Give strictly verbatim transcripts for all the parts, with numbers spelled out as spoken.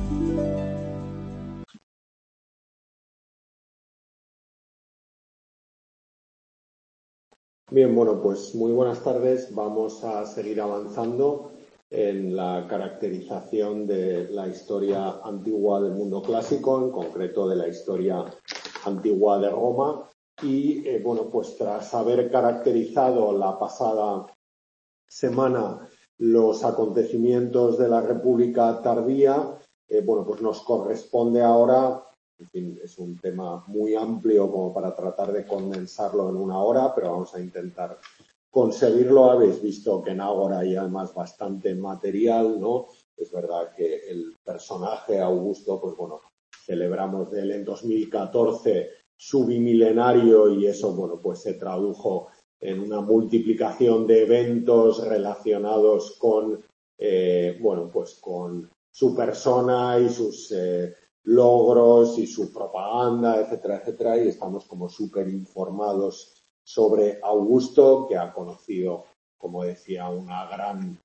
Bien, bueno, pues muy buenas tardes. Vamos a seguir avanzando en la caracterización de la historia antigua del mundo clásico, en concreto de la historia antigua de Roma. Y, eh, bueno, pues tras haber caracterizado la pasada semana los acontecimientos de la República tardía, eh, bueno, pues nos corresponde ahora. En fin, es un tema muy amplio como para tratar de condensarlo en una hora, pero vamos a intentar conseguirlo. Habéis visto que en Ágora hay además bastante material, ¿no? Es verdad que el personaje Augusto, pues bueno, celebramos de él en dos mil catorce su bimilenario y eso, bueno, pues se tradujo en una multiplicación de eventos relacionados con, eh, bueno, pues con su persona y sus eh, logros y su propaganda, etcétera, etcétera, y estamos como súper informados sobre Augusto, que ha conocido, como decía, una gran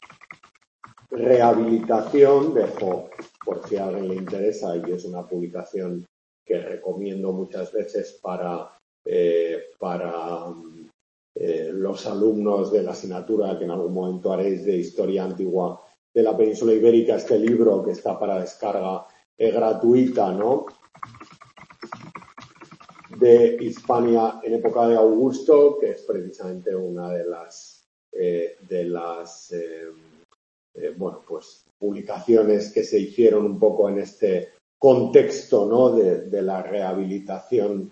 rehabilitación. Dejo, por si a alguien le interesa, y es una publicación que recomiendo muchas veces para, eh, para eh, los alumnos de la asignatura que en algún momento haréis de Historia Antigua de la Península Ibérica, este libro que está para descarga eh, gratuita, ¿no?, de Hispania en época de Augusto, que es precisamente una de las eh, de las eh, eh, bueno, pues publicaciones que se hicieron un poco en este contexto, ¿no?, de, de la rehabilitación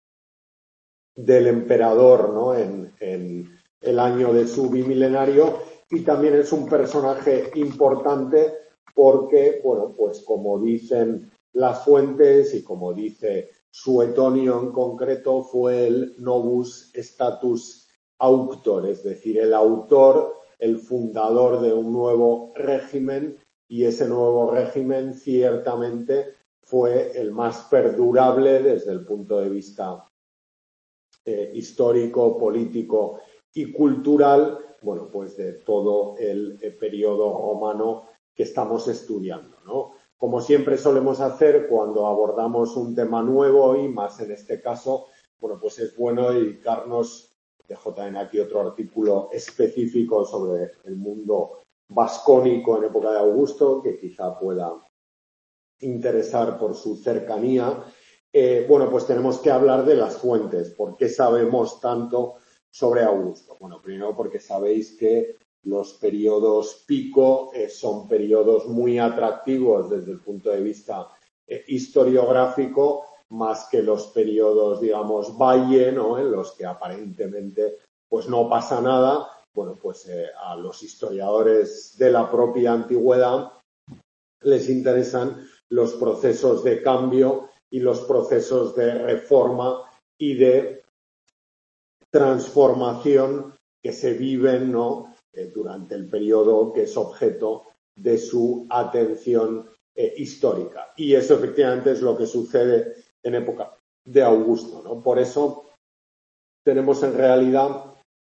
del emperador, ¿no?, en, en el año de su bimilenario. Y también es un personaje importante porque, bueno, pues como dicen las fuentes y como dice Suetonio en concreto, fue el novus status auctor, es decir, el autor, el fundador de un nuevo régimen, y ese nuevo régimen ciertamente fue el más perdurable desde el punto de vista eh, histórico, político y cultural, bueno, pues de todo el eh, periodo romano que estamos estudiando, ¿no? Como siempre solemos hacer cuando abordamos un tema nuevo y más en este caso, bueno, pues es bueno dedicarnos, dejo también aquí otro artículo específico sobre el mundo vascónico en época de Augusto, que quizá pueda interesar por su cercanía. Eh, bueno, pues tenemos que hablar de las fuentes. ¿Por qué sabemos tanto sobre Augusto? Bueno, primero porque sabéis que los periodos pico eh, son periodos muy atractivos desde el punto de vista eh, historiográfico, más que los periodos, digamos, valle, ¿no?, en los que aparentemente pues no pasa nada. Bueno, pues eh, a los historiadores de la propia antigüedad les interesan los procesos de cambio y los procesos de reforma y de transformación que se viven, ¿no?, eh, durante el periodo que es objeto de su atención eh, histórica. Y eso efectivamente es lo que sucede en época de Augusto, ¿no? Por eso tenemos en realidad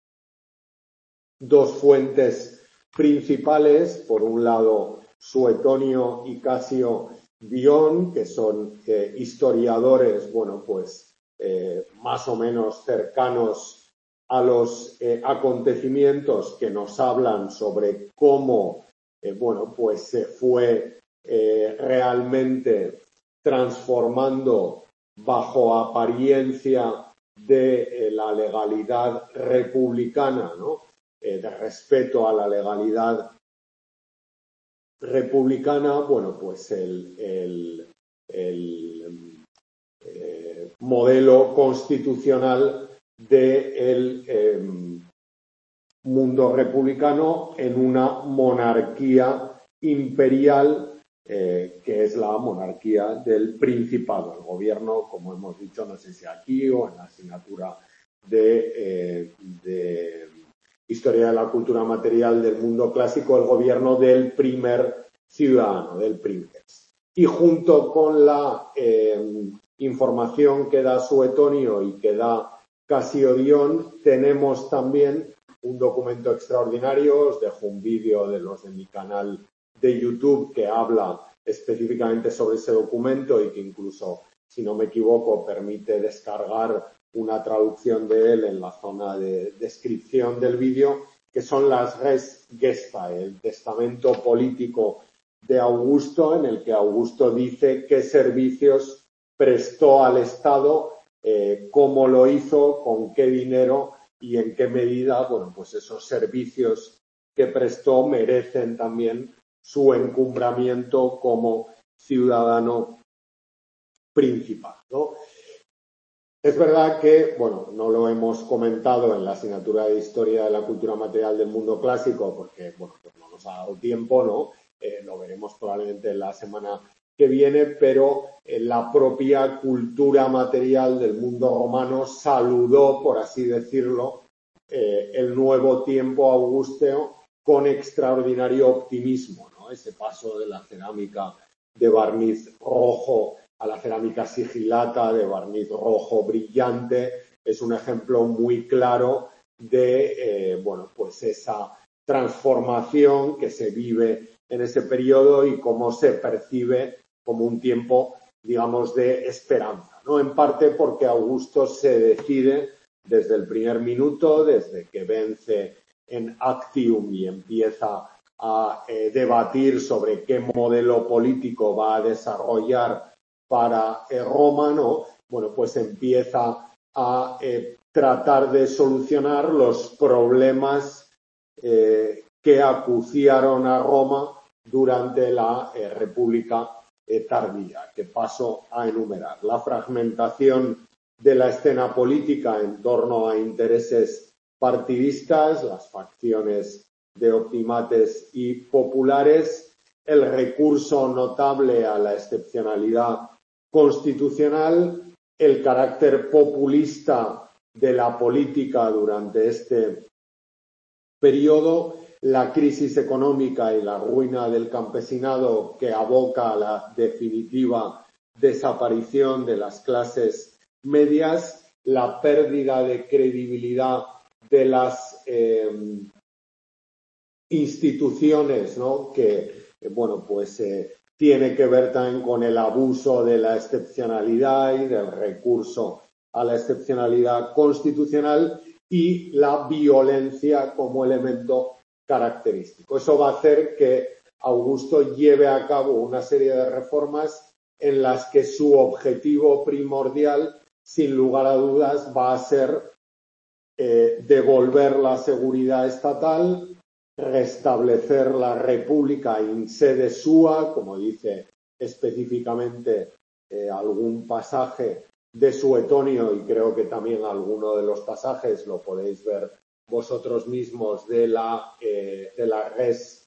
dos fuentes principales. Por un lado, Suetonio y Casio Dion, que son eh, historiadores, bueno, pues eh, más o menos cercanos a los eh, acontecimientos, que nos hablan sobre cómo, eh, bueno, pues se fue eh, realmente transformando bajo apariencia de eh, la legalidad republicana, ¿no?, eh, de respeto a la legalidad republicana, bueno, pues el, el, el eh, modelo constitucional del eh, mundo republicano en una monarquía imperial, eh, que es la monarquía del Principado. El gobierno, como hemos dicho, no sé si aquí o en la asignatura de, eh, de Historia de la Cultura Material del Mundo Clásico, el gobierno del primer ciudadano, del princeps. Y junto con la eh, información que da Suetonio y que da Casio Dion, tenemos también un documento extraordinario. Os dejo un vídeo de los de mi canal de YouTube que habla específicamente sobre ese documento y que incluso, si no me equivoco, permite descargar una traducción de él en la zona de descripción del vídeo, que son las Res Gestae, el testamento político de Augusto, en el que Augusto dice qué servicios prestó al Estado, eh, cómo lo hizo, con qué dinero y en qué medida, bueno, pues esos servicios que prestó merecen también su encumbramiento como ciudadano principal, ¿no? Es verdad que, bueno, no lo hemos comentado en la asignatura de Historia de la Cultura Material del Mundo Clásico porque, bueno, pues no nos ha dado tiempo, ¿no? Eh, lo veremos probablemente la semana que viene, pero eh, la propia cultura material del mundo romano saludó, por así decirlo, eh, el nuevo tiempo augusteo con extraordinario optimismo, ¿no? Ese paso de la cerámica de barniz rojo a la cerámica sigilata de barniz rojo brillante es un ejemplo muy claro de, eh, bueno, pues esa transformación que se vive en ese periodo y cómo se percibe como un tiempo, digamos, de esperanza, ¿no? En parte porque Augusto se decide desde el primer minuto, desde que vence en Actium y empieza a eh, debatir sobre qué modelo político va a desarrollar para eh, Roma, ¿no? Bueno, pues empieza a eh, tratar de solucionar los problemas eh, que acuciaron a Roma durante la eh, República eh, tardía, que paso a enumerar. La fragmentación de la escena política en torno a intereses partidistas, las facciones de optimates y populares, el recurso notable a la excepcionalidad constitucional, el carácter populista de la política durante este periodo, la crisis económica y la ruina del campesinado que aboca a la definitiva desaparición de las clases medias, la pérdida de credibilidad de las eh, instituciones, ¿no? Que, eh, bueno, pues eh, tiene que ver también con el abuso de la excepcionalidad y del recurso a la excepcionalidad constitucional y la violencia como elemento característico. Eso va a hacer que Augusto lleve a cabo una serie de reformas en las que su objetivo primordial, sin lugar a dudas, va a ser eh, devolver la seguridad estatal, restablecer la república in sede sua, como dice específicamente eh, algún pasaje de Suetonio, y creo que también alguno de los pasajes lo podéis ver vosotros mismos de la, eh, de la Res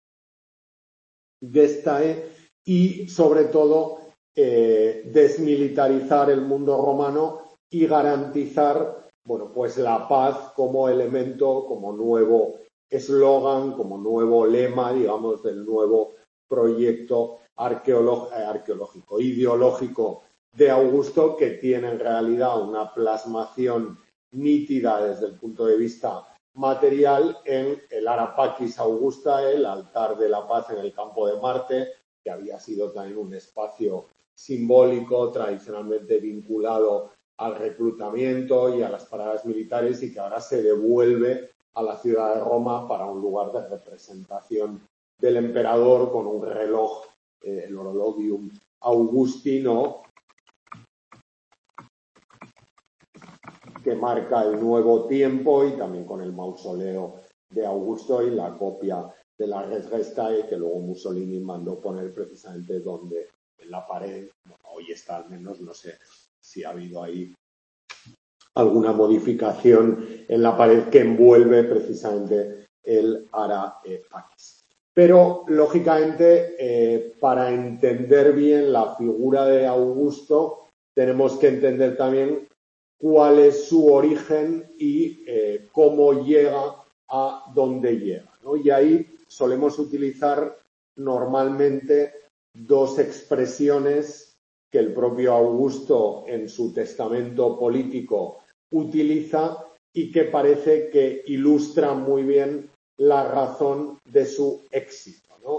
Gestae, y sobre todo eh, desmilitarizar el mundo romano y garantizar, bueno, pues la paz como elemento, como nuevo eslogan, como nuevo lema, digamos, del nuevo proyecto arqueológico, ideológico de Augusto, que tiene en realidad una plasmación nítida desde el punto de vista material en el Arapaquis Augustae, el altar de la paz en el campo de Marte, que había sido también un espacio simbólico tradicionalmente vinculado al reclutamiento y a las paradas militares y que ahora se devuelve a la ciudad de Roma para un lugar de representación del emperador con un reloj, eh, el Orologium Augustino, que marca el nuevo tiempo, y también con el mausoleo de Augusto y la copia de la Res Gestae que luego Mussolini mandó poner precisamente donde, en la pared. Bueno, hoy está al menos, no sé si ha habido ahí alguna modificación en la pared que envuelve precisamente el Arapaquis. Pero, lógicamente, eh, para entender bien la figura de Augusto, tenemos que entender también cuál es su origen y eh, cómo llega a donde llega, ¿no? Y ahí solemos utilizar normalmente dos expresiones que el propio Augusto en su testamento político utiliza y que parece que ilustran muy bien la razón de su éxito, ¿no?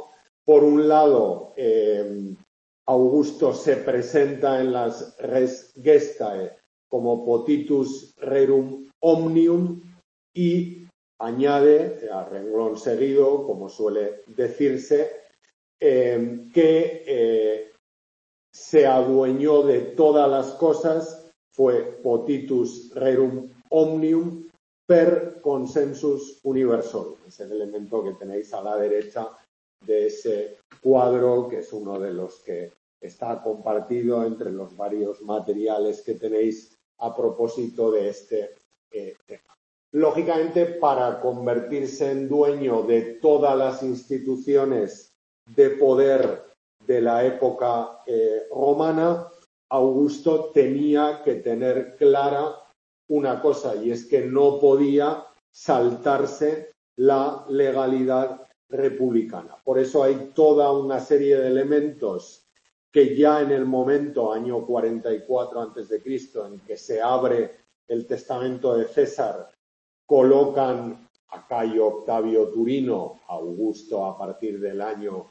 por un lado, eh, Augusto se presenta en las Res Gestae como potitus rerum omnium y añade, a renglón seguido, como suele decirse, eh, que eh, se adueñó de todas las cosas, fue potitus rerum omnium per consensus universorum. Es el elemento que tenéis a la derecha de ese cuadro, que es uno de los que está compartido entre los varios materiales que tenéis a propósito de este eh, tema. Lógicamente, para convertirse en dueño de todas las instituciones de poder de la época eh, romana, Augusto tenía que tener clara una cosa, y es que no podía saltarse la legalidad republicana. Por eso hay toda una serie de elementos que ya en el momento, año cuarenta y cuatro antes de Cristo, en que se abre el testamento de César, colocan a Cayo Octavio Turino, Augusto a partir del año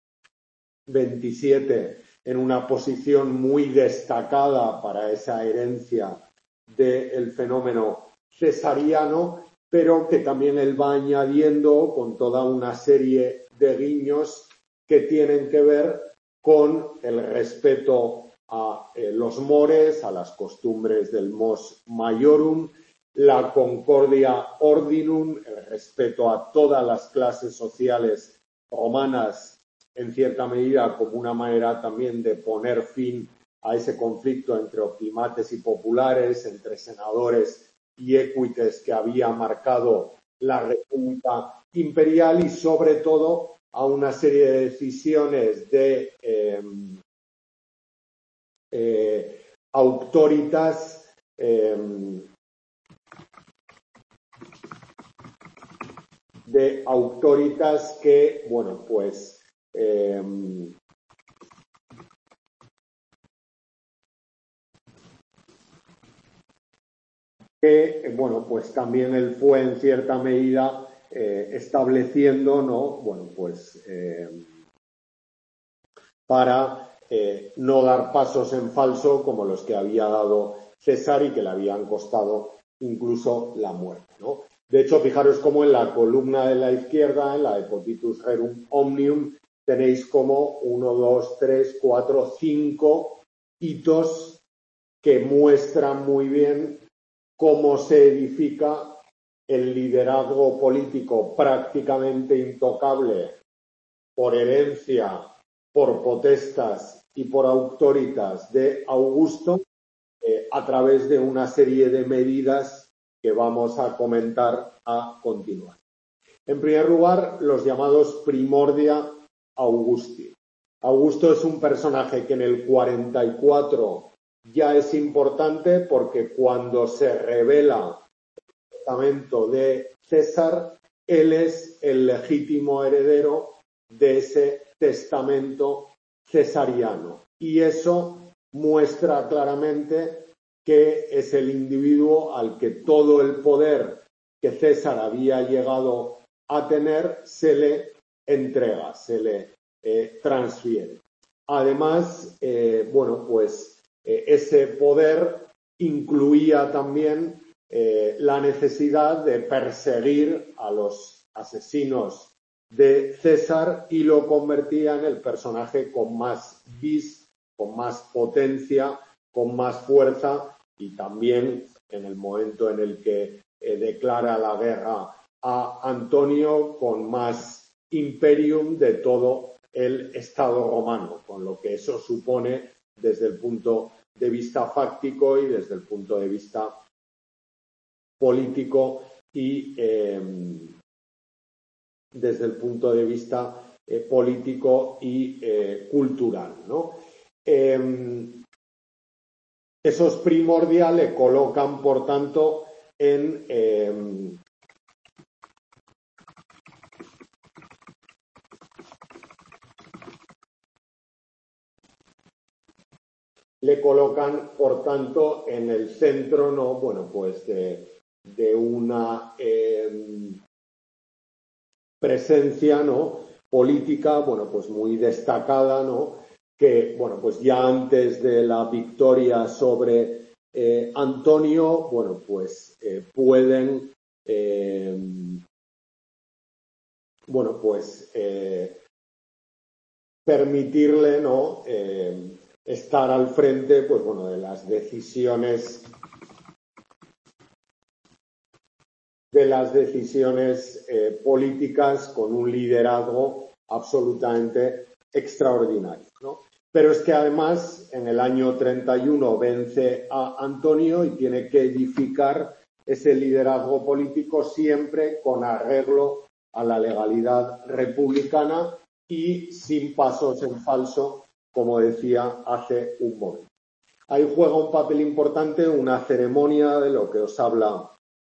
veintisiete, en una posición muy destacada para esa herencia del fenómeno cesariano, pero que también él va añadiendo con toda una serie de guiños que tienen que ver con el respeto a eh, los mores, a las costumbres del mos maiorum, la concordia ordinum, el respeto a todas las clases sociales romanas, en cierta medida como una manera también de poner fin a ese conflicto entre optimates y populares, entre senadores y equites que había marcado la República Imperial, y sobre todo a una serie de decisiones de eh, eh, autoritas eh, de autoritas que, bueno, pues eh, que, bueno, pues también él fue en cierta medida eh, estableciendo, ¿no? Bueno, pues eh, para eh, no dar pasos en falso como los que había dado César y que le habían costado incluso la muerte, ¿no? De hecho, fijaros cómo en la columna de la izquierda, en la de Potitus Rerum Omnium, tenéis como uno, dos, tres, cuatro, cinco hitos que muestran muy bien cómo se edifica el liderazgo político prácticamente intocable por herencia, por potestas y por autoritas de Augusto, eh, a través de una serie de medidas que vamos a comentar a continuación. En primer lugar, los llamados Primordia Augusti. Augusto es un personaje que en el cuarenta y cuatro ya es importante, porque cuando se revela el testamento de César, él es el legítimo heredero de ese testamento cesariano. Y eso muestra claramente que es el individuo al que todo el poder que César había llegado a tener se le entrega, se le eh, transfiere. Además, eh, bueno, pues eh, ese poder incluía también eh, la necesidad de perseguir a los asesinos de César, y lo convertía en el personaje con más vis, con más potencia, con más fuerza, y también en el momento en el que eh, declara la guerra a Antonio, con más imperium de todo el Estado romano, con lo que eso supone desde el punto de vista fáctico y desde el punto de vista político y eh, desde el punto de vista eh, político y eh, cultural, ¿no? Eh, esos Primordia le colocan, por tanto, en eh, le colocan, por tanto, en el centro, ¿no? Bueno, pues de, de una eh, presencia, ¿no? política, bueno, pues muy destacada, ¿no? Que, bueno, pues ya antes de la victoria sobre eh, Antonio, bueno, pues eh, pueden, eh, bueno, pues eh, permitirle, ¿no? Eh, estar al frente, pues bueno, de las decisiones de las decisiones eh, políticas con un liderazgo absolutamente extraordinario, ¿no? Pero es que además en el año treinta y uno vence a Antonio y tiene que edificar ese liderazgo político siempre con arreglo a la legalidad republicana y sin pasos en falso, como decía hace un momento. Ahí juega un papel importante una ceremonia de lo que os habla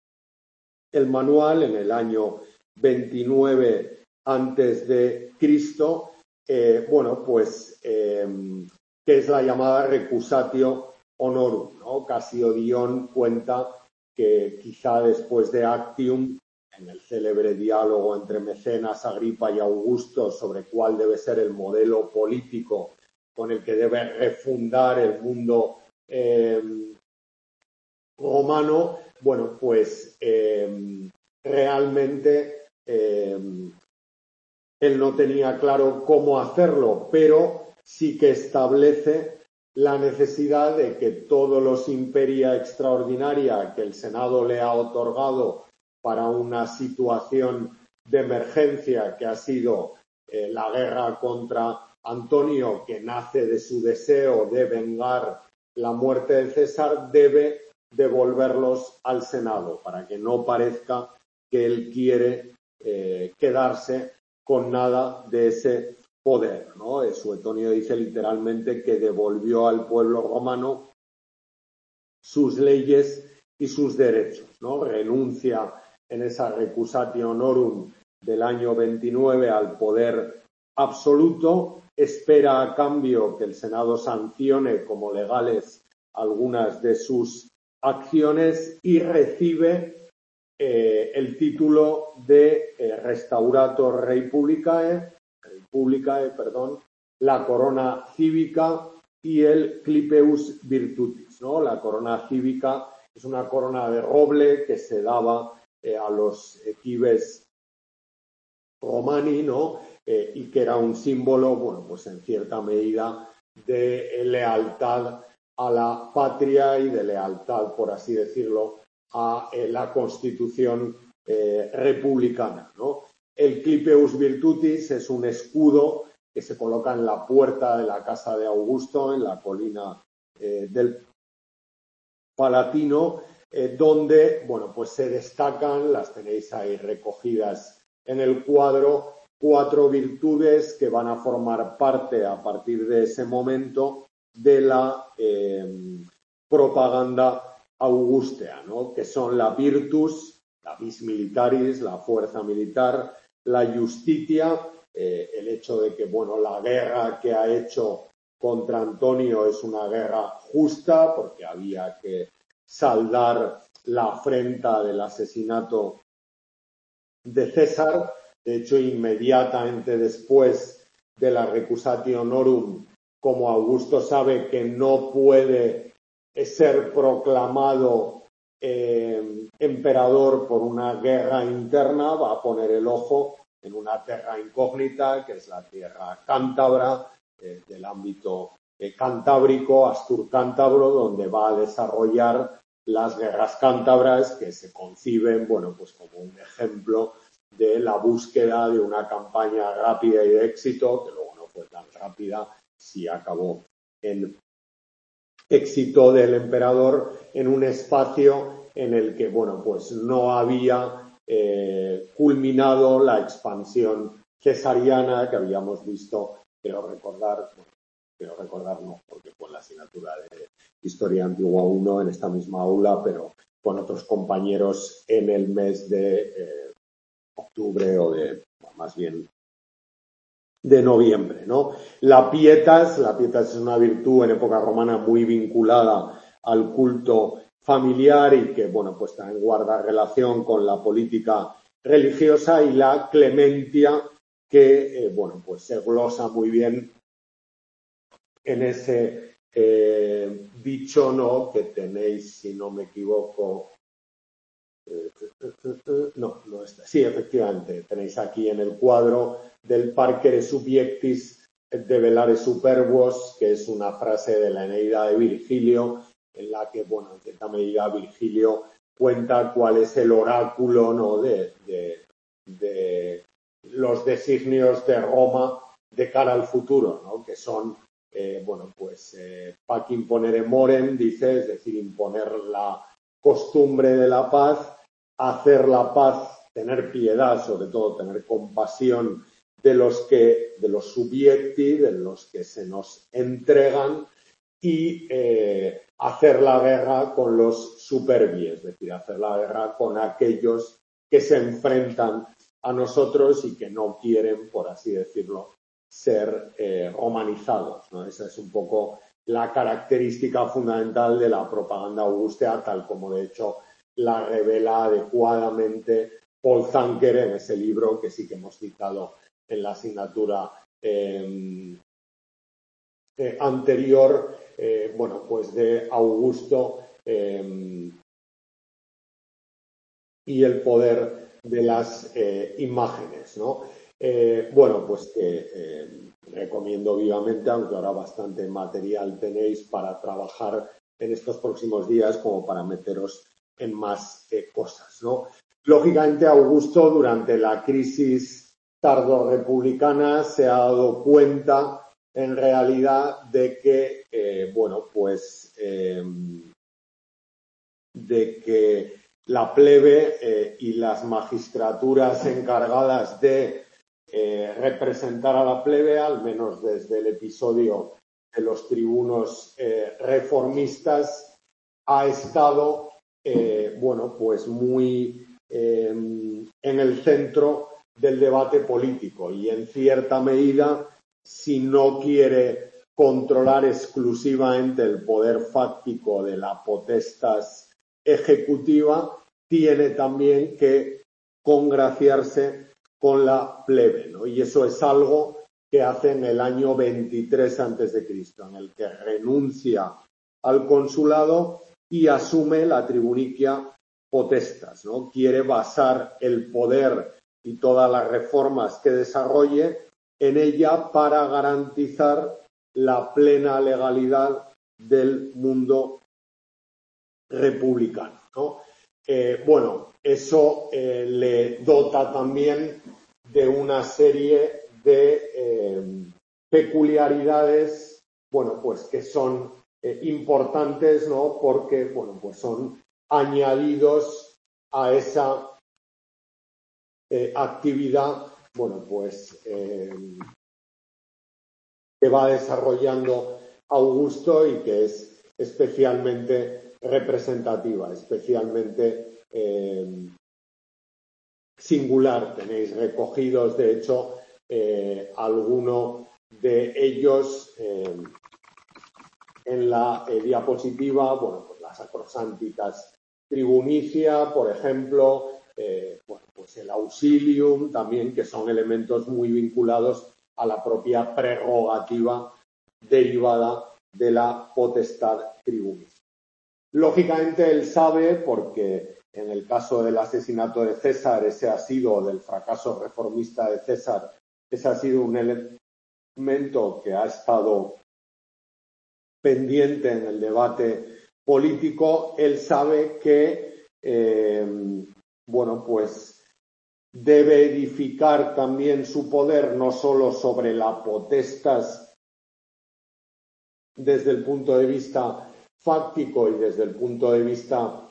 el manual en el año veintinueve antes de Cristo, eh, bueno, pues eh, que es la llamada recusatio honorum, ¿no? Casio Dion cuenta que quizá después de Actium, en el célebre diálogo entre Mecenas, Agripa y Augusto sobre cuál debe ser el modelo político con el que debe refundar el mundo eh, romano, bueno, pues eh, realmente eh, él no tenía claro cómo hacerlo, pero sí que establece la necesidad de que todos los imperia extraordinaria que el Senado le ha otorgado para una situación de emergencia que ha sido eh, la guerra contra Antonio, que nace de su deseo de vengar la muerte de César, debe devolverlos al Senado para que no parezca que él quiere eh, quedarse con nada de ese poder, ¿no? Suetonio dice literalmente que devolvió al pueblo romano sus leyes y sus derechos, ¿no? Renuncia en esa recusatio honorum del año veintinueve al poder absoluto, espera a cambio que el Senado sancione como legales algunas de sus acciones y recibe eh, el título de eh, Restaurator Republicae, Republicae, perdón, la corona cívica y el Clipeus Virtutis, ¿no? La corona cívica es una corona de roble que se daba eh, a los equibes romani, ¿no? Eh, y que era un símbolo, bueno, pues en cierta medida de lealtad a la patria y de lealtad, por así decirlo, a eh, la Constitución eh, republicana, ¿no? El Clipeus Virtutis es un escudo que se coloca en la puerta de la casa de Augusto, en la colina eh, del Palatino, eh, donde, bueno, pues se destacan, las tenéis ahí recogidas en el cuadro, cuatro virtudes que van a formar parte a partir de ese momento de la eh, propaganda augustea, ¿no? Que son la virtus, la vis militaris, la fuerza militar, la justitia, eh, el hecho de que, bueno, la guerra que ha hecho contra Antonio es una guerra justa porque había que saldar la afrenta del asesinato de César. De hecho, inmediatamente después de la recusatio honorum, como Augusto sabe que no puede ser proclamado eh, emperador por una guerra interna, va a poner el ojo en una terra incógnita, que es la tierra cántabra, eh, del ámbito eh, cantábrico, astur-cántabro, donde va a desarrollar las guerras cántabras, que se conciben, bueno, pues como un ejemplo de la búsqueda de una campaña rápida y de éxito, que luego no fue tan rápida, sí acabó en éxito del emperador en un espacio en el que, bueno, pues no había eh, culminado la expansión cesariana que habíamos visto, quiero recordar, bueno, quiero recordar no, porque fue la asignatura de Historia Antigua uno en esta misma aula, pero con otros compañeros en el mes de eh, octubre o de, bueno, más bien de noviembre, ¿no? La pietas, la pietas es una virtud en época romana muy vinculada al culto familiar y que, bueno, pues también guarda relación con la política religiosa, y la clementia, que, eh, bueno, pues se glosa muy bien en ese eh, dicho, ¿no?, que tenéis, si no me equivoco, eh, no, no está, sí, efectivamente, tenéis aquí en el cuadro del Parcere Subjectis de Velare Superbos, que es una frase de la Eneida de Virgilio, en la que, bueno, en cierta medida Virgilio cuenta cuál es el oráculo, ¿no?, de, de, de los designios de Roma de cara al futuro, ¿no?, que son, eh, bueno, pues, eh, pac imponere morem, dice, es decir, imponer la costumbre de la paz, hacer la paz, tener piedad, sobre todo tener compasión de los que, de los subjecti, de los que se nos entregan, y eh, hacer la guerra con los superbi, es decir, hacer la guerra con aquellos que se enfrentan a nosotros y que no quieren, por así decirlo, ser eh, romanizados, ¿no? Esa es un poco la característica fundamental de la propaganda augustea, tal como de hecho la revela adecuadamente Paul Zanker en ese libro que sí que hemos citado en la asignatura eh, eh, anterior, eh, bueno, pues de Augusto eh, y el poder de las eh, imágenes, ¿no? Eh, bueno, pues que eh, recomiendo vivamente, aunque ahora bastante material tenéis para trabajar en estos próximos días como para meteros en más eh, cosas, ¿no? Lógicamente, Augusto, durante la crisis tardo-republicana, se ha dado cuenta, en realidad, de que, eh, bueno, pues, eh, de que la plebe eh, y las magistraturas encargadas de eh, representar a la plebe, al menos desde el episodio de los tribunos eh, reformistas, ha estado, eh, bueno, pues muy eh, en el centro del debate político y, en cierta medida, si no quiere controlar exclusivamente el poder fáctico de la potestas ejecutiva, tiene también que congraciarse con la plebe, ¿no? Y eso es algo que hace en el año veintitrés antes de Cristo, en el que renuncia al consulado y asume la tribunicia potestas, ¿no? Quiere basar el poder y todas las reformas que desarrolle en ella para garantizar la plena legalidad del mundo republicano, ¿no? Eh, bueno, eso eh, le dota también de una serie de eh, peculiaridades, bueno, pues que son eh, importantes, ¿no? Porque, bueno, pues son añadidos a esa eh, actividad, bueno, pues eh, que va desarrollando Augusto y que es especialmente representativa, especialmente eh, singular. Tenéis recogidos, de hecho, eh, alguno de ellos eh, en la eh, diapositiva, bueno, pues las sacrosantitas tribunicia, por ejemplo, eh, bueno, pues el auxilium también, que son elementos muy vinculados a la propia prerrogativa derivada de la potestad tribunicia. Lógicamente él sabe, porque en el caso del asesinato de César, ese ha sido, del fracaso reformista de César, ese ha sido un elemento que ha estado pendiente en el debate político. Él sabe que, eh, bueno, pues debe edificar también su poder no solo sobre la potestas desde el punto de vista fáctico y desde el punto de vista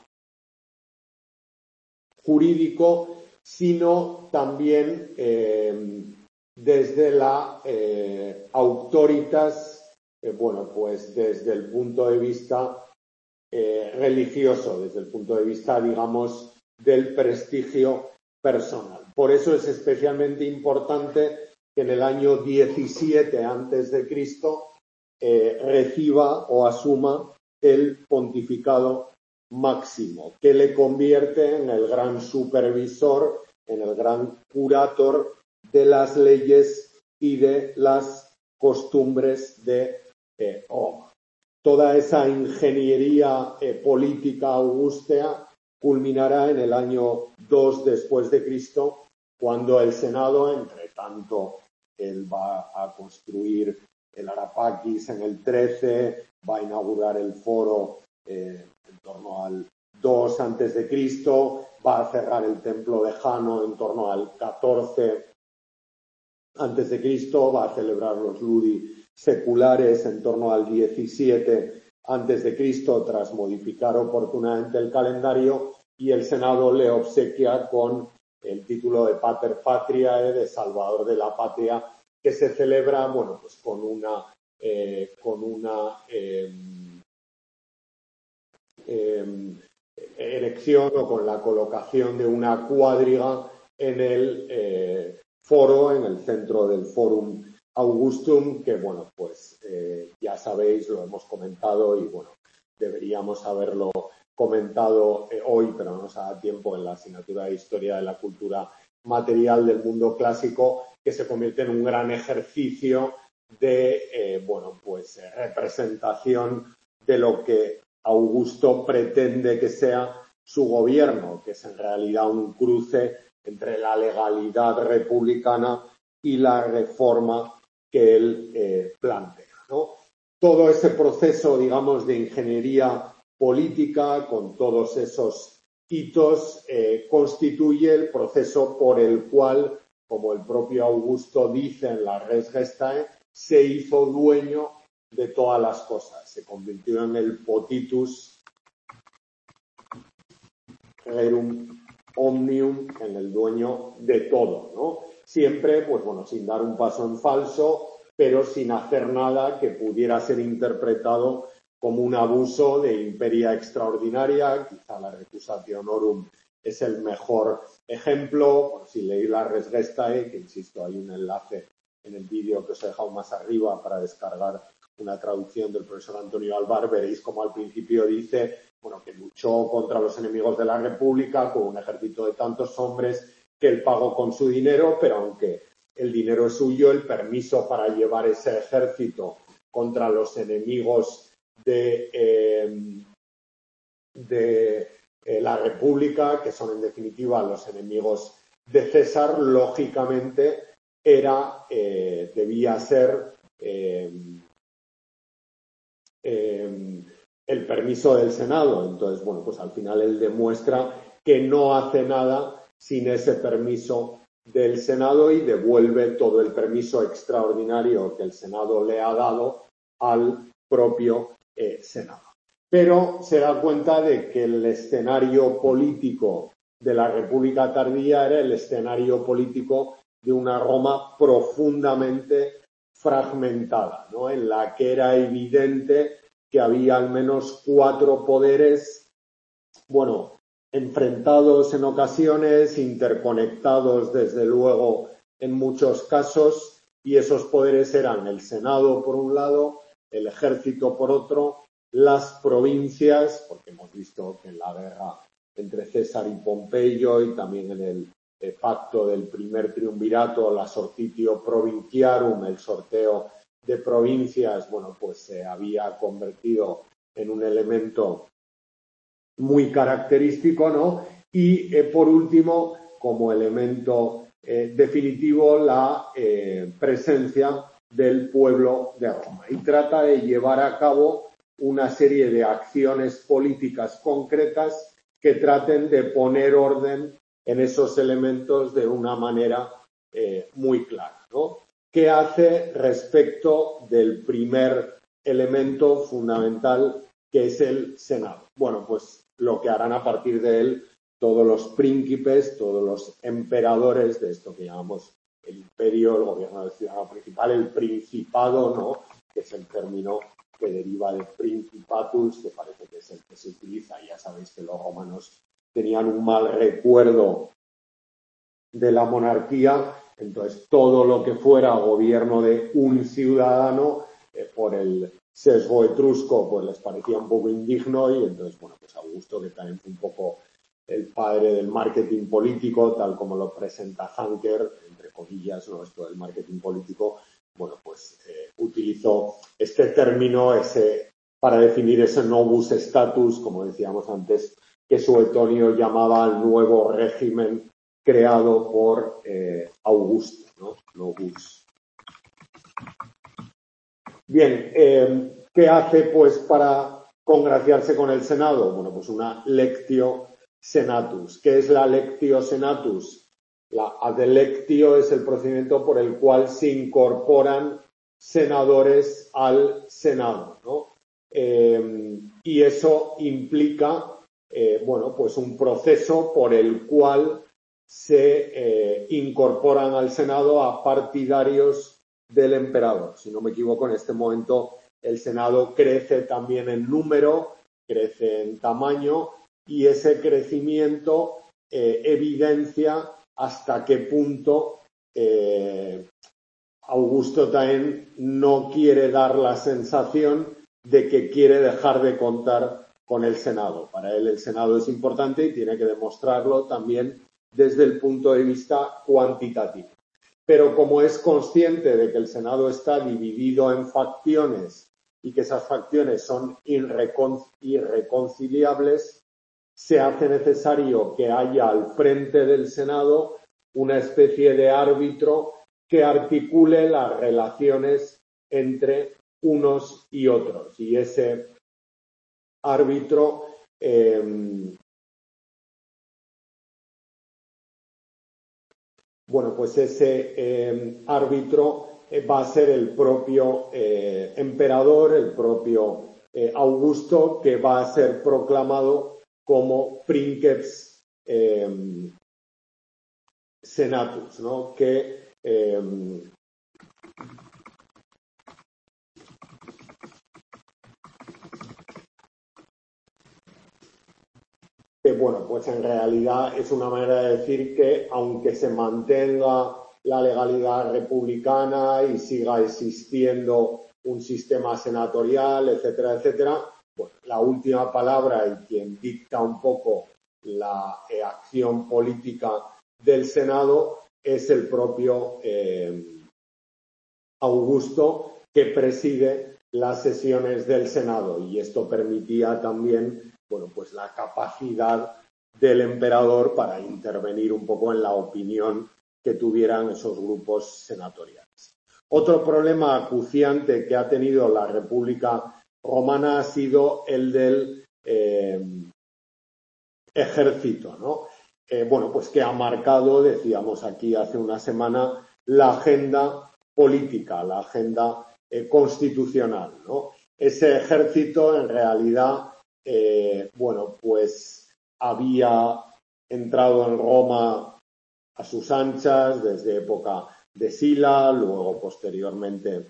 jurídico, sino también eh, desde la eh, autoritas, eh, bueno, pues desde el punto de vista eh, religioso, desde el punto de vista, digamos, del prestigio personal. Por eso es especialmente importante que en el año diecisiete antes de Cristo eh, reciba o asuma el pontificado máximo, que le convierte en el gran supervisor, en el gran curator de las leyes y de las costumbres de eh, Roma. Toda esa ingeniería eh, política augustea culminará en el año dos después de Cristo, cuando el Senado, entre tanto, él va a construir el Arapaquis en el trece, va a inaugurar el foro eh, en torno al dos antes de Cristo, va a cerrar el templo de Jano en torno al catorce antes de Cristo, va a celebrar los ludi seculares en torno al diecisiete antes de Cristo, tras modificar oportunamente el calendario, y el Senado le obsequia con el título de Pater Patriae, de Salvador de la Patria, que se celebra, bueno, pues con una eh, con una eh, eh, erección o con la colocación de una cuadriga en el eh, foro, en el centro del Forum Augustum, que, bueno, pues eh, ya sabéis, lo hemos comentado y, bueno, deberíamos haberlo comentado eh, hoy, pero no nos ha dado tiempo en la asignatura de Historia de la Cultura Material del Mundo Clásico, que se convierte en un gran ejercicio de, eh, bueno, pues eh, representación de lo que Augusto pretende que sea su gobierno, que es en realidad un cruce entre la legalidad republicana y la reforma que él eh, plantea, ¿no? Todo ese proceso, digamos, de ingeniería política, con todos esos hitos, eh, constituye el proceso por el cual, como el propio Augusto dice en la Res Gestae, se hizo dueño de todas las cosas, se convirtió en el potitus rerum omnium, en el dueño de todo, ¿no? Siempre, pues bueno, sin dar un paso en falso, pero sin hacer nada que pudiera ser interpretado como un abuso de imperia extraordinaria. Quizá la Recusatio Honorum es el mejor ejemplo. Por si leéis la Res Gestae, que insisto, hay un enlace en el vídeo que os he dejado más arriba para descargar una traducción del profesor Antonio Alvar, veréis como al principio dice, bueno, que luchó contra los enemigos de la República con un ejército de tantos hombres que él pagó con su dinero, pero aunque el dinero es suyo, el permiso para llevar ese ejército contra los enemigos de, eh, de eh, la República, que son en definitiva los enemigos de César, lógicamente era, eh, debía ser eh, eh, el permiso del Senado. Entonces, bueno, pues al final él demuestra que no hace nada sin ese permiso del Senado y devuelve todo el permiso extraordinario que el Senado le ha dado al propio eh, Senado. Pero se da cuenta de que el escenario político de la República tardía era el escenario político de una Roma profundamente fragmentada, ¿no? En la que era evidente que había al menos cuatro poderes, bueno, enfrentados en ocasiones, interconectados desde luego en muchos casos, y esos poderes eran el Senado por un lado, el ejército por otro, las provincias, porque hemos visto que en la guerra entre César y Pompeyo y también en el eh, pacto del primer triunvirato, la sortitio provinciarum, el sorteo de provincias, bueno, pues se había convertido en un elemento muy característico, ¿no? Y eh, por último, como elemento eh, definitivo, la eh, presencia del pueblo de Roma. Y trata de llevar a cabo una serie de acciones políticas concretas que traten de poner orden en esos elementos de una manera eh, muy clara, ¿no? ¿Qué hace respecto del primer elemento fundamental, que es el Senado? Bueno, pues lo que harán a partir de él todos los príncipes, todos los emperadores de esto que llamamos el imperio, el gobierno del ciudadano principal, el principado, ¿no? Que es el término que deriva de principatus, que parece que es el que se utiliza. Ya sabéis que los romanos tenían un mal recuerdo de la monarquía, entonces todo lo que fuera gobierno de un ciudadano, eh, por el sesgo etrusco, pues les parecía un poco indigno, y entonces, bueno, pues Augusto, que también fue un poco el padre del marketing político, tal como lo presenta Zancker, entre comillas, ¿no? Esto del marketing político, bueno, pues eh, utilizó este término ese, para definir ese novus status, como decíamos antes, que Suetonio llamaba al nuevo régimen creado por eh, Augusto, ¿no? Novus. Bien, eh, ¿qué hace pues para congraciarse con el Senado? Bueno, pues una lectio senatus. ¿Qué es la lectio senatus? La adelectio es el procedimiento por el cual se incorporan senadores al Senado, ¿no? Eh, y eso implica, eh, bueno, pues un proceso por el cual se eh, incorporan al Senado a partidarios del emperador. Si no me equivoco, en este momento el Senado crece también en número, crece en tamaño y ese crecimiento eh, evidencia hasta qué punto eh, Augusto Taen no quiere dar la sensación de que quiere dejar de contar con el Senado. Para él el Senado es importante y tiene que demostrarlo también desde el punto de vista cuantitativo. Pero como es consciente de que el Senado está dividido en facciones y que esas facciones son irrecon- irreconciliables, se hace necesario que haya al frente del Senado una especie de árbitro que articule las relaciones entre unos y otros. Y ese árbitro eh, bueno, pues ese eh, árbitro eh, va a ser el propio eh, emperador, el propio eh, Augusto, que va a ser proclamado como princeps eh, senatus, ¿no? Que eh, que, bueno, pues en realidad es una manera de decir que aunque se mantenga la legalidad republicana y siga existiendo un sistema senatorial, etcétera, etcétera, bueno, la última palabra y quien dicta un poco la eh, acción política del Senado es el propio eh, Augusto, que preside las sesiones del Senado, y esto permitía también, bueno, pues la capacidad del emperador para intervenir un poco en la opinión que tuvieran esos grupos senatoriales. Otro problema acuciante que ha tenido la República Romana ha sido el del eh, ejército, ¿no? Eh, bueno, pues que ha marcado, decíamos aquí hace una semana, la agenda política, la agenda eh, constitucional, ¿no? Ese ejército, en realidad, eh, bueno, pues había entrado en Roma a sus anchas desde época de Sila, luego posteriormente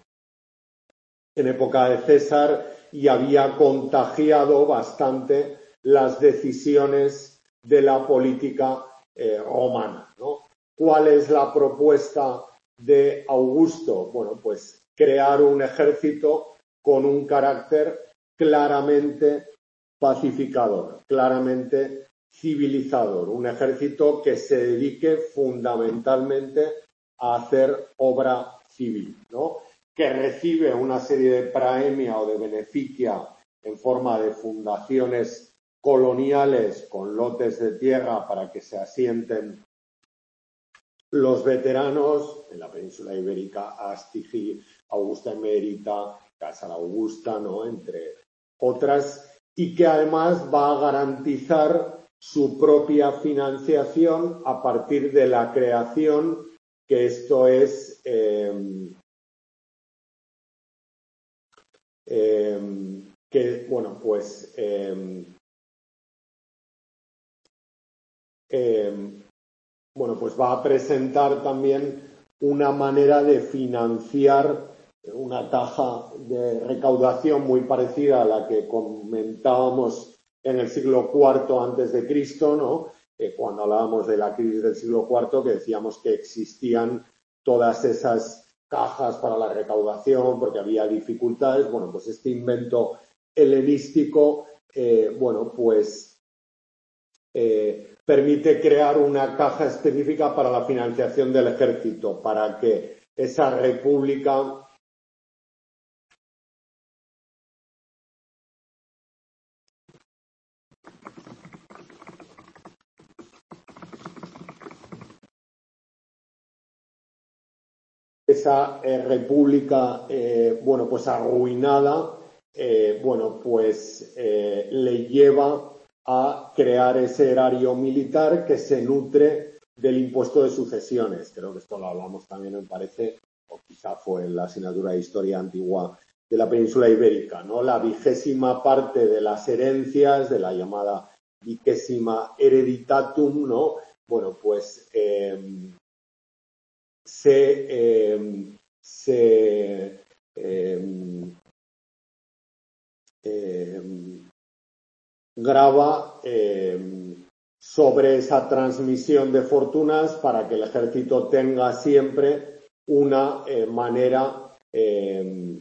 en época de César, y había contagiado bastante las decisiones de la política eh, romana, ¿no? ¿Cuál es la propuesta de Augusto? Bueno, pues crear un ejército con un carácter claramente pacificador, claramente civilizador, un ejército que se dedique fundamentalmente a hacer obra civil, ¿no? Que recibe una serie de praemia o de beneficia en forma de fundaciones coloniales con lotes de tierra para que se asienten los veteranos en la península ibérica, Astigi, Augusta Emérita, Casa Augusta, ¿no? Entre otras, y que además va a garantizar su propia financiación a partir de la creación, que esto es eh, eh, que, bueno, pues eh, eh, bueno, pues va a presentar también una manera de financiar una caja de recaudación muy parecida a la que comentábamos en el siglo cuarto antes de Cristo, ¿no? Eh, cuando hablábamos de la crisis del siglo cuarto, que decíamos que existían todas esas cajas para la recaudación porque había dificultades. Bueno, pues este invento helenístico, eh, bueno, pues eh, permite crear una caja específica para la financiación del ejército, para que esa república esa eh, república, eh, bueno, pues arruinada, eh, bueno, pues eh, le lleva a crear ese erario militar que se nutre del impuesto de sucesiones. Creo que esto lo hablamos también, me parece, o quizá fue en la asignatura de Historia Antigua de la península ibérica, ¿no? La vigésima parte de las herencias, de la llamada vigésima hereditatum, ¿no? Bueno, pues eh, se, eh, se eh, eh, graba eh, sobre esa transmisión de fortunas para que el ejército tenga siempre una eh, manera, eh,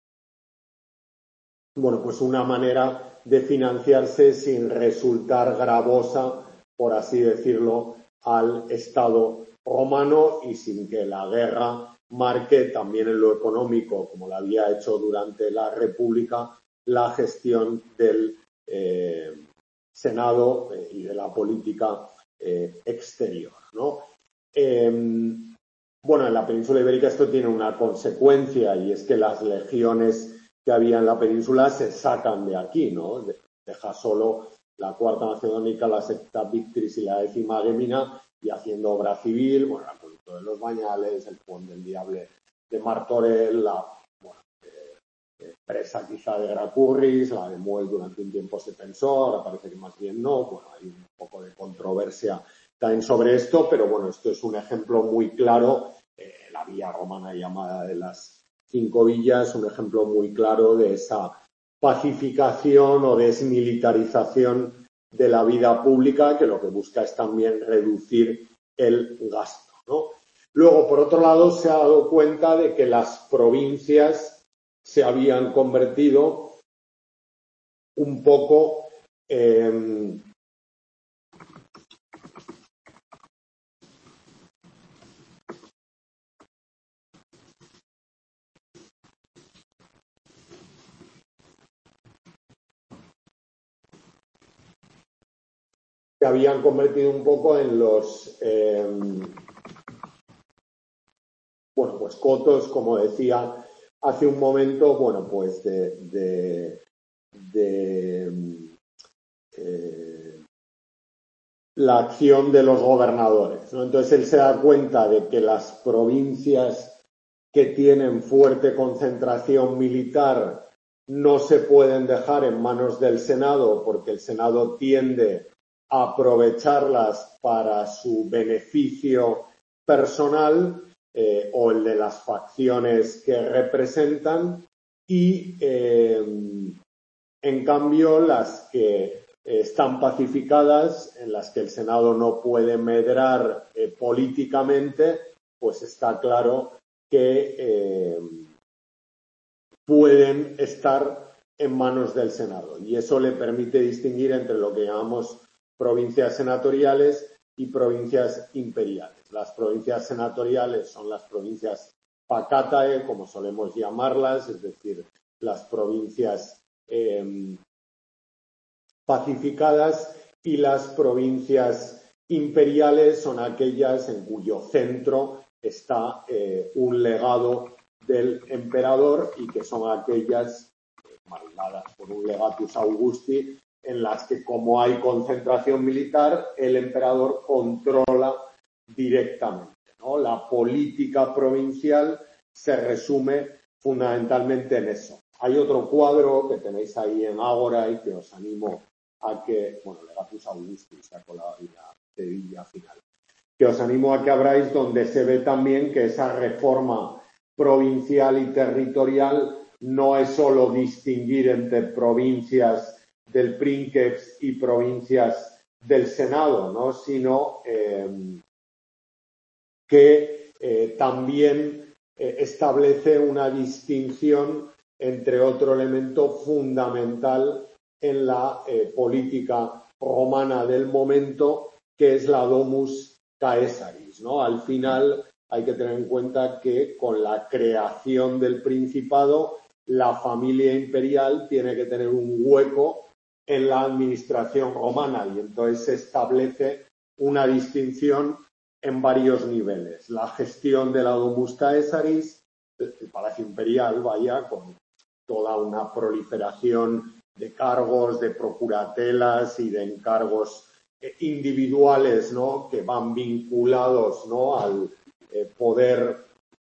bueno, pues una manera de financiarse sin resultar gravosa, por así decirlo, al Estado romano y sin que la guerra marque también en lo económico, como lo había hecho durante la República, la gestión del eh, Senado eh, y de la política eh, exterior, ¿no? Eh, bueno, en la península ibérica esto tiene una consecuencia y es que las legiones que había en la península se sacan de aquí, ¿no? Deja solo la cuarta macedónica, la sexta Victris y la décima Gémina, y haciendo obra civil, bueno, el acueducto de los Bañales, el puente del Diable de Martorell, la bueno, eh, presa quizá de Gracurris, la de Muel durante un tiempo se pensó, ahora parece que más bien no, bueno, hay un poco de controversia también sobre esto, pero bueno, esto es un ejemplo muy claro, eh, la villa romana llamada de las Cinco Villas, un ejemplo muy claro de esa pacificación o desmilitarización de la vida pública, que lo que busca es también reducir el gasto, ¿no? Luego, por otro lado, se ha dado cuenta de que las provincias se habían convertido un poco eh, se habían convertido un poco en los eh, bueno, pues cotos, como decía hace un momento, bueno, pues de, de, de eh, la acción de los gobernadores, ¿no? Entonces él se da cuenta de que las provincias que tienen fuerte concentración militar no se pueden dejar en manos del Senado porque el Senado tiende a aprovecharlas para su beneficio personal eh, o el de las facciones que representan y eh, en cambio las que están pacificadas, en las que el Senado no puede medrar eh, políticamente, pues está claro que eh, pueden estar en manos del Senado. Y eso le permite distinguir entre lo que llamamos provincias senatoriales y provincias imperiales. Las provincias senatoriales son las provincias pacatae, como solemos llamarlas, es decir, las provincias eh, pacificadas, y las provincias imperiales son aquellas en cuyo centro está eh, un legado del emperador y que son aquellas eh, mandadas por un legatus Augusti en las que, como hay concentración militar, el emperador controla directamente, ¿no? La política provincial se resume fundamentalmente en eso. Hay otro cuadro que tenéis ahí en Ágora y que os animo a que, bueno, Legatus Augusti se ha colado ahí la cedilla final, que os animo a que abráis, donde se ve también que esa reforma provincial y territorial no es solo distinguir entre provincias del Princeps y provincias del Senado, ¿no? Sino eh, que eh, también eh, establece una distinción entre otro elemento fundamental en la eh, política romana del momento, que es la Domus Caesaris, ¿no? Al final hay que tener en cuenta que con la creación del Principado, la familia imperial tiene que tener un hueco en la administración romana y entonces se establece una distinción en varios niveles. La gestión de la Domus Caesaris, el Palacio Imperial, vaya, con toda una proliferación de cargos, de procuratelas y de encargos individuales, ¿no?, que van vinculados, ¿no?, al eh, poder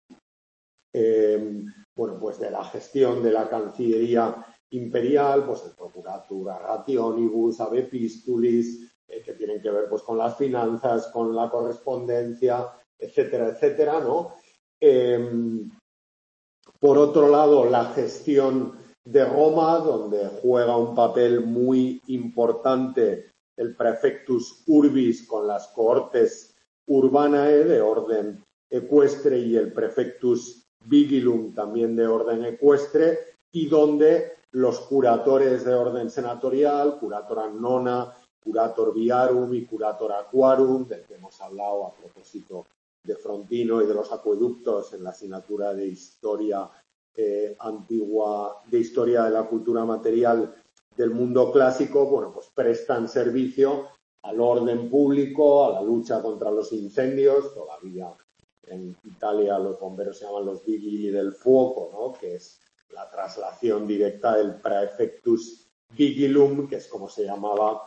eh, bueno, pues de la gestión de la Cancillería imperial, pues el Procuratura Rationibus, Ab Epistulis, eh, que tienen que ver pues con las finanzas, con la correspondencia, etcétera, etcétera, ¿no? Eh, por otro lado, la gestión de Roma, donde juega un papel muy importante el Praefectus Urbis con las cohortes urbanae de orden ecuestre y el Praefectus Vigilum también de orden ecuestre, y donde los curatores de orden senatorial, curator annona, curator viarum y curator aquarum, del que hemos hablado a propósito de Frontino y de los acueductos en la asignatura de historia eh, antigua, de historia de la cultura material del mundo clásico, bueno, pues prestan servicio al orden público, a la lucha contra los incendios. Todavía en Italia los bomberos se llaman los vigili del fuoco, ¿no?, que es la traslación directa del Praefectus Vigilum, que es como se llamaba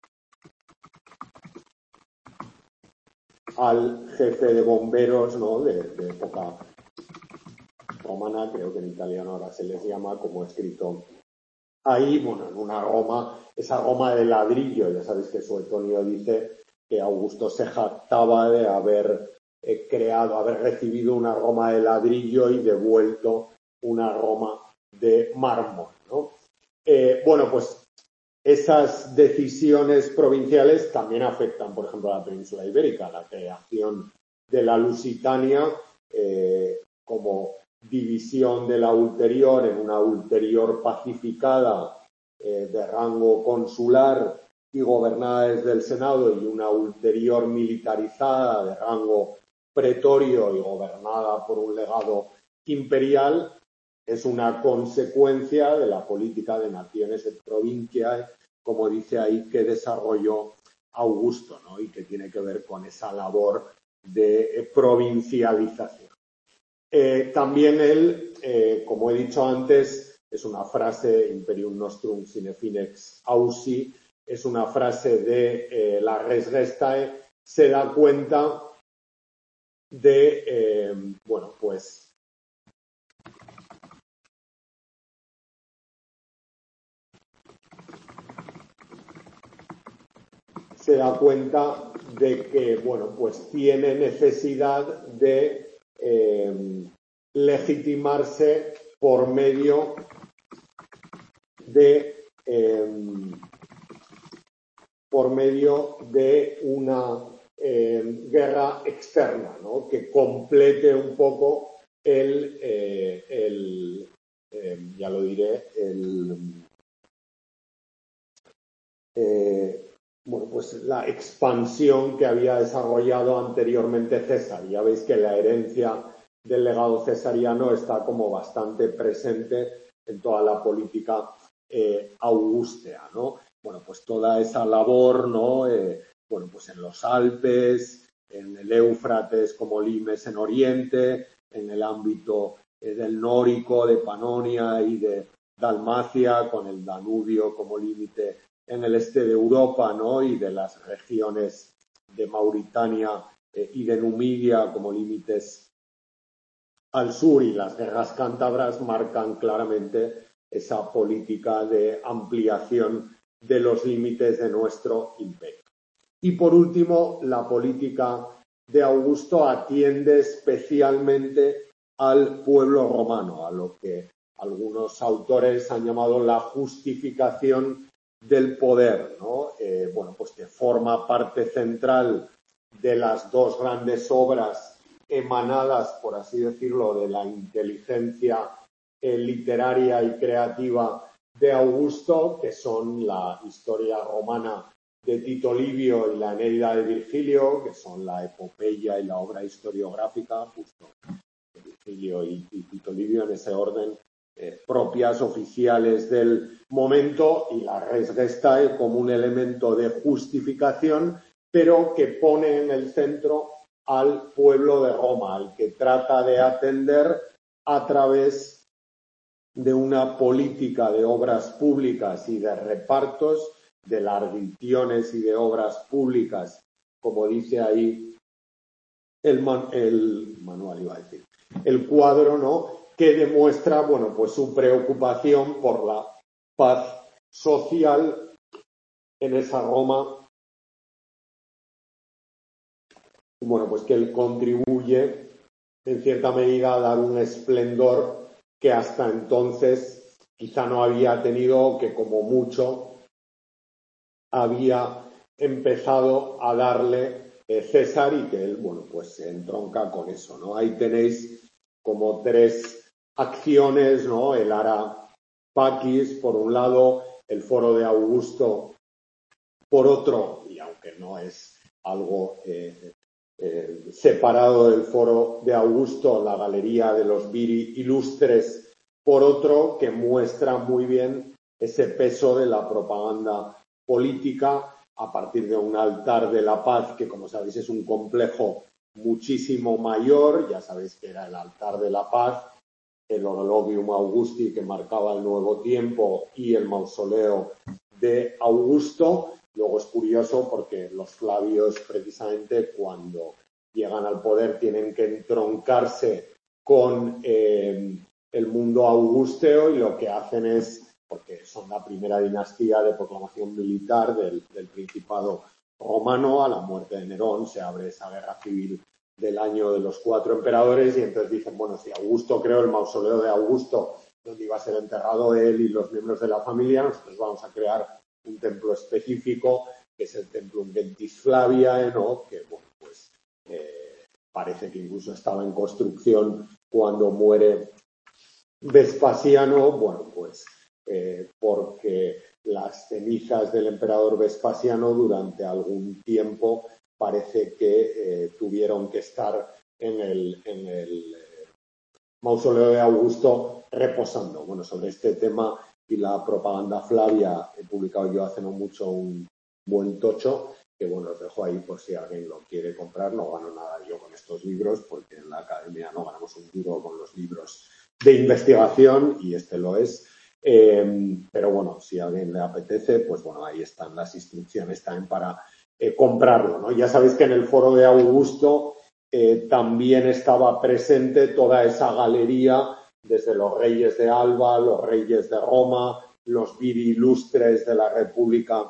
al jefe de bomberos, ¿no?, de, de época romana. Creo que en italiano ahora se les llama, como escrito ahí, bueno, en una Roma, esa Roma de ladrillo. Ya sabéis que Suetonio dice que Augusto se jactaba de haber eh, creado, haber recibido una Roma de ladrillo y devuelto una Roma de mármol, ¿no? Eh, bueno, pues esas decisiones provinciales también afectan, por ejemplo, a la península ibérica, la creación de la Lusitania eh, como división de la ulterior en una ulterior pacificada eh, de rango consular y gobernada desde el Senado, y una ulterior militarizada de rango pretorio y gobernada por un legado imperial, es una consecuencia de la política de naciones et provinciae, como dice ahí, que desarrolló Augusto, ¿no?, y que tiene que ver con esa labor de eh, provincialización. Eh, también él, eh, como he dicho antes, es una frase, Imperium Nostrum sine finex ausi, es una frase de eh, la Res Gestae, se da cuenta de, eh, bueno, pues se da cuenta de que, bueno, pues tiene necesidad de eh, legitimarse por medio de eh, por medio de una eh, guerra externa, ¿no?, que complete un poco el, eh, el eh, ya lo diré, el eh, bueno, pues la expansión que había desarrollado anteriormente César. Ya veis que la herencia del legado cesariano está como bastante presente en toda la política eh, augustea, ¿no? Bueno, pues toda esa labor, ¿no? Eh, bueno, pues en los Alpes, en el Éufrates como limes en Oriente, en el ámbito eh, del Nórico, de Panonia y de Dalmacia, con el Danubio como límite en el este de Europa, ¿no?, y de las regiones de Mauritania eh, y de Numidia como límites al sur, y las guerras cántabras marcan claramente esa política de ampliación de los límites de nuestro imperio. Y por último, la política de Augusto atiende especialmente al pueblo romano, a lo que algunos autores han llamado la justificación del poder, ¿no? Eh, bueno, pues que forma parte central de las dos grandes obras emanadas, por así decirlo, de la inteligencia eh, literaria y creativa de Augusto, que son la Historia Romana de Tito Livio y la Eneida de Virgilio, que son la epopeya y la obra historiográfica, justo Virgilio y, y Tito Livio en ese orden, eh, propias, oficiales del momento, y la res gestae como un elemento de justificación, pero que pone en el centro al pueblo de Roma, al que trata de atender a través de una política de obras públicas y de repartos, de lardiciones y de obras públicas, como dice ahí el, man, el manual, iba a decir, el cuadro, ¿no?, que demuestra, bueno, pues su preocupación por la paz social en esa Roma. Bueno, pues que él contribuye en cierta medida a dar un esplendor que hasta entonces quizá no había tenido, que como mucho había empezado a darle eh, César, y que él, bueno, pues se entronca con eso, ¿no? Ahí tenéis como tres acciones, ¿no? El Ara Pacis, por un lado, el Foro de Augusto, por otro, y aunque no es algo eh, eh, separado del Foro de Augusto, la Galería de los Viri Ilustres, por otro, que muestra muy bien ese peso de la propaganda política a partir de un altar de la paz, que como sabéis es un complejo muchísimo mayor. Ya sabéis que era el altar de la paz, el Orologium Augusti, que marcaba el nuevo tiempo, y el mausoleo de Augusto. Luego es curioso porque los Flavios, precisamente cuando llegan al poder, tienen que entroncarse con eh, el mundo augusteo, y lo que hacen es, porque son la primera dinastía de proclamación militar del, del Principado romano, a la muerte de Nerón se abre esa guerra civil del año de los cuatro emperadores, y entonces dicen, bueno, si Augusto creó el mausoleo de Augusto, donde iba a ser enterrado él y los miembros de la familia, nosotros vamos a crear un templo específico, que es el Templum Gentis Flaviae, ¿no?, que, bueno, pues eh, parece que incluso estaba en construcción cuando muere Vespasiano, bueno, pues eh, porque las cenizas del emperador Vespasiano durante algún tiempo parece que eh, tuvieron que estar en el, en el eh, mausoleo de Augusto reposando. Bueno, sobre este tema y la propaganda Flavia he publicado yo hace no mucho un buen tocho, que bueno, os dejo ahí por si alguien lo quiere comprar. No gano nada yo con estos libros, porque en la academia no ganamos un duro con los libros de investigación, y este lo es. Eh, pero bueno, si a alguien le apetece, pues bueno, ahí están las instrucciones también para eh, comprarlo, ¿no? Ya sabéis que en el Foro de Augusto eh, también estaba presente toda esa galería, desde los reyes de Alba, los reyes de Roma, los viri ilustres de la República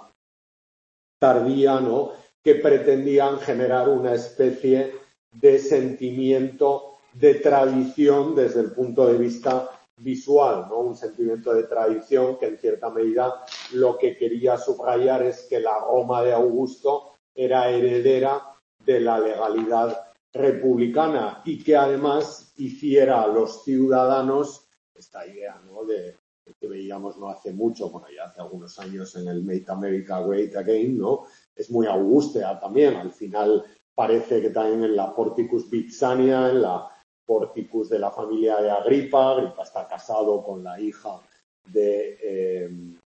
tardía, ¿no?, que pretendían generar una especie de sentimiento de tradición desde el punto de vista visual, ¿no? Un sentimiento de tradición que en cierta medida lo que quería subrayar es que la Roma de Augusto era heredera de la legalidad republicana, y que además hiciera a los ciudadanos esta idea, ¿no?, de que veíamos no hace mucho, bueno, ya hace algunos años en el Make America Great Again, ¿no? Es muy augustea también. Al final parece que también en la Porticus Vipsania, en la Porticus de la familia de Agripa, Agripa está casado con la hija de eh,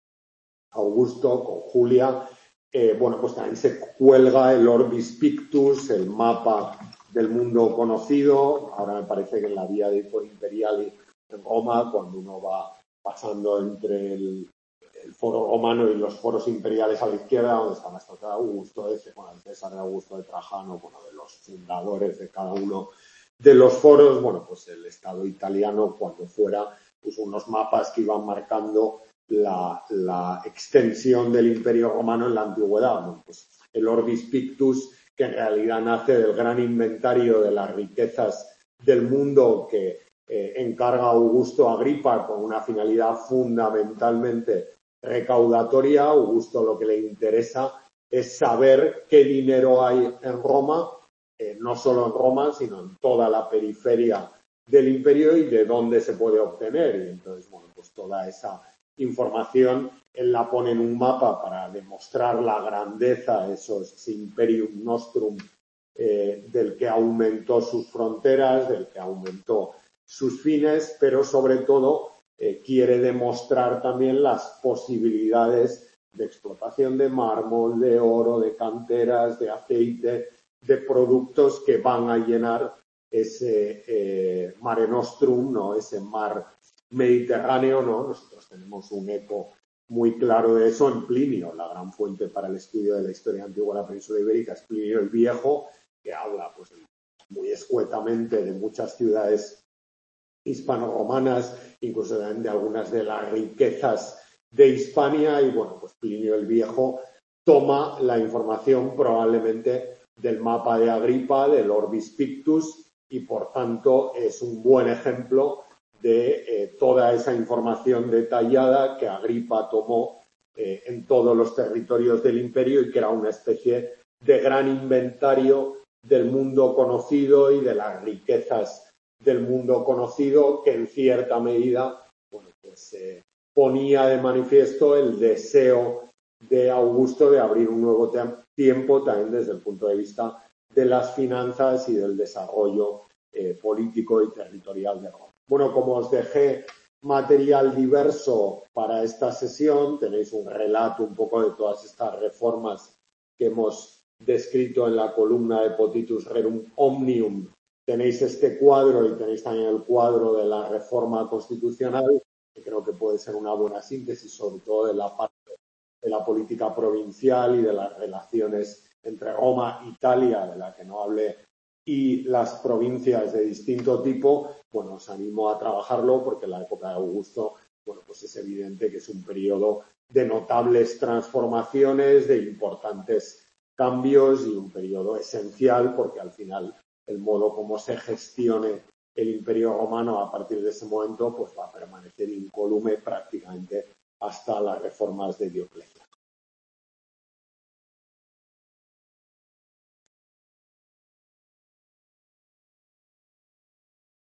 Augusto, con Julia, eh, bueno, pues también se cuelga el Orbis Pictus, el mapa del mundo conocido. Ahora me parece que en la vía de Imperial en Roma, cuando uno va pasando entre el, el foro romano y los foros imperiales a la izquierda, donde está la estatua de Augusto, de, bueno, el César de Augusto, de Trajano, bueno, de los fundadores de cada uno de los foros, bueno, pues el Estado italiano, cuando fuera, puso unos mapas que iban marcando la, la extensión del Imperio Romano en la antigüedad. Bueno, pues el Orbis Pictus, que en realidad nace del gran inventario de las riquezas del mundo que eh, encarga Augusto a Agripa con una finalidad fundamentalmente recaudatoria. Augusto lo que le interesa es saber qué dinero hay en Roma, eh, no solo en Roma, sino en toda la periferia del imperio, y de dónde se puede obtener. Y entonces, bueno, pues toda esa información, él la pone en un mapa para demostrar la grandeza, esos, ese Imperium Nostrum, eh, del que aumentó sus fronteras, del que aumentó sus fines, pero sobre todo eh, quiere demostrar también las posibilidades de explotación de mármol, de oro, de canteras, de aceite, de productos que van a llenar ese eh, Mare Nostrum, ¿no? Ese mar Mediterráneo, ¿no? Nosotros tenemos un eco muy claro de eso en Plinio, la gran fuente para el estudio de la historia antigua de la península ibérica es Plinio el Viejo, que habla pues muy escuetamente de muchas ciudades hispano-romanas, incluso de algunas de las riquezas de Hispania, y bueno, pues Plinio el Viejo toma la información probablemente del mapa de Agripa, del Orbis Pictus, y por tanto es un buen ejemplo de eh, toda esa información detallada que Agripa tomó eh, en todos los territorios del imperio y que era una especie de gran inventario del mundo conocido y de las riquezas del mundo conocido, que en cierta medida bueno, pues, eh, ponía de manifiesto el deseo de Augusto de abrir un nuevo tiempo también desde el punto de vista de las finanzas y del desarrollo eh, político y territorial de Roma. Bueno, como os dejé material diverso para esta sesión, tenéis un relato un poco de todas estas reformas que hemos descrito en la columna de Potitus Rerum Omnium. Tenéis este cuadro y tenéis también el cuadro de la reforma constitucional, que creo que puede ser una buena síntesis, sobre todo de la parte de la política provincial y de las relaciones entre Roma, Italia, de la que no hablé, y las provincias de distinto tipo. Bueno, os animo a trabajarlo porque en la época de Augusto, bueno, pues es evidente que es un periodo de notables transformaciones, de importantes cambios y un periodo esencial porque al final el modo como se gestione el Imperio Romano a partir de ese momento pues va a permanecer incólume prácticamente hasta las reformas de Diocleciano.